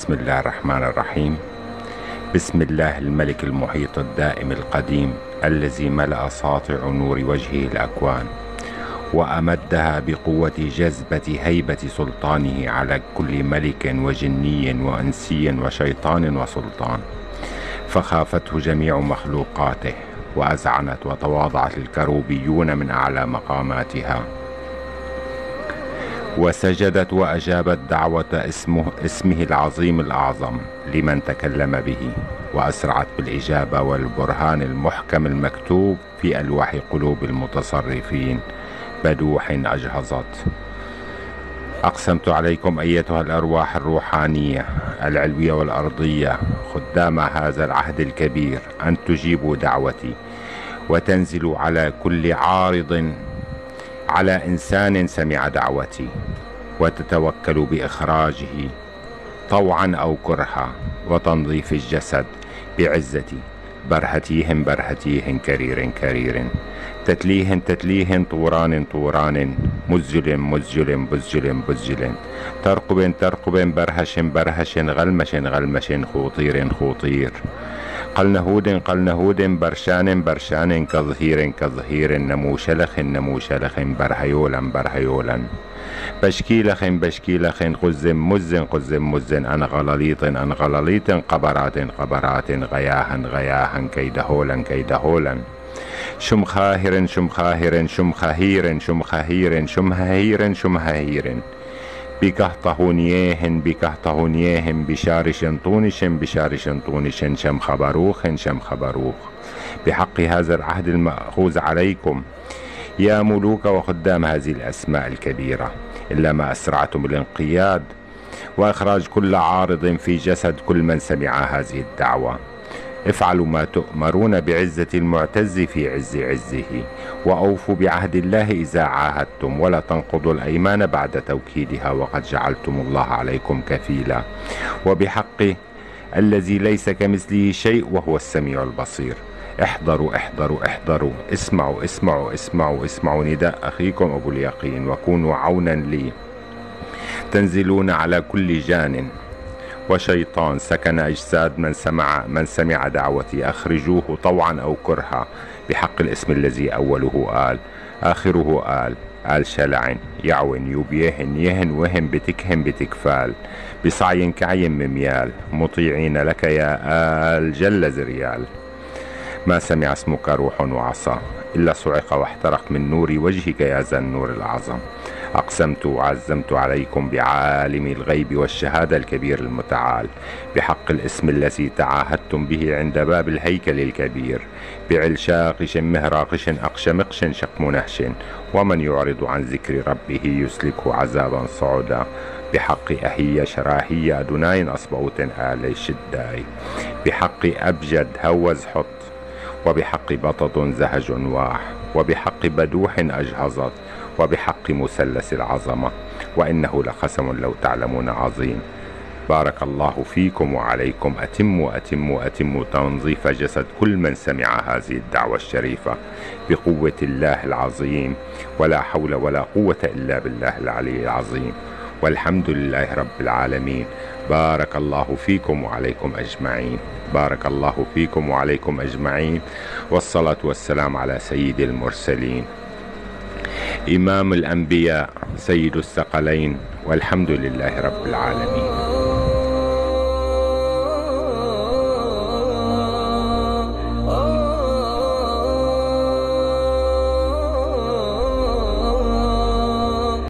بسم الله الرحمن الرحيم. بسم الله الملك المحيط الدائم القديم الذي ملأ ساطع نور وجهه الأكوان وأمدها بقوة جذبة هيبة سلطانه على كل ملك وجني وأنسي وشيطان وسلطان، فخافته جميع مخلوقاته وأذعنت وتواضعت الكروبيون من أعلى مقاماتها، وسجدت وأجابت دعوة اسمه العظيم الأعظم لمن تكلم به، وأسرعت بالإجابة والبرهان المحكم المكتوب في ألواح قلوب المتصرفين بدوح أجهزت. أقسمت عليكم أيتها الأرواح الروحانية العلوية والأرضية خدام هذا العهد الكبير أن تجيبوا دعوتي وتنزلوا على كل عارض على إنسان سمع دعوتي، وتتوكلوا بإخراجه طوعا أو كرها، وتنظيف الجسد بعزتي برهتيهم برهتيهم كرير كرير، تتليهن تتليهن طوران طوران، مزجل مزجل بزجل بزجل، ترقب ترقب برهش برهش غلمش غلمش خوطير خوطير، قلنهود قلنهود برشان برشان كظهير كظهير، نموشلخ نموشلخ برهيولا برهيولا، بشكيلخ بشكيلخ قزم مزن قزم مزن، أنغلليط أنغلليط قبرات قبرات، غياها غياها كيدهولا كيدهولا، شمخاهر شمخاهر شمخهير شمخهير شمههير شمههير، بكهطهونيهن بكهطهونيهن بشارش طونش بشارش طونش، شم خبروخ شم خبروخ، بحق هذا العهد المأخوذ عليكم يا ملوك وخدام هذه الأسماء الكبيرة، إلا ما أسرعتم الانقياد وإخراج كل عارض في جسد كل من سمع هذه الدعوة. افعلوا ما تؤمرون بعزة المعتز في عز عزه، وأوفوا بعهد الله إذا عاهدتم، ولا تنقضوا الأيمان بعد توكيدها، وقد جعلتم الله عليكم كفيلا، وبحق الذي ليس كمثله شيء وهو السميع البصير. احضروا احضروا احضروا، اسمعوا اسمعوا اسمعوا اسمعوا نداء أخيكم أبو اليقين، وكونوا عونا لي. تنزلون على كل جان وشيطان سكن أجساد من سمع دعوتي، أخرجوه طوعا أو كرها، بحق الاسم الذي أوله آل آخره آل شلع يعون يبيهن يهن وهن بتكهن بتكفال، بصعي كعي مميال، مطيعين لك يا آل جل زريال. ما سمع اسمك روح وعصا إلا صعق واحترق من نور وجهك يا ذا النور الأعظم. أقسمت وعزمت عليكم بعالم الغيب والشهادة الكبير المتعال، بحق الاسم الذي تعاهدتم به عند باب الهيكل الكبير، بعلشاقش مهراقش أقشمقش شقمنهش، ومن يعرض عن ذكر ربه يسلكه عذابا صعدا، بحق أهي شراهي أدناي أصبعوت آلي شداي، بحق أبجد هوز حط، وبحق بطط زهج واح، وبحق بدوح أجهزت، وبحق مثلث العظمة، وإنه لقسم لو تعلمون عظيم. بارك الله فيكم وعليكم. أتموا أتموا أتموا تنظيف جسد كل من سمع هذه الدعوة الشريفة بقوة الله العظيم، ولا حول ولا قوة إلا بالله العلي العظيم، والحمد لله رب العالمين. بارك الله فيكم وعليكم أجمعين. بارك الله فيكم وعليكم أجمعين، والصلاة والسلام على سيد المرسلين إمام الأنبياء سيد الثقلين، والحمد لله رب العالمين.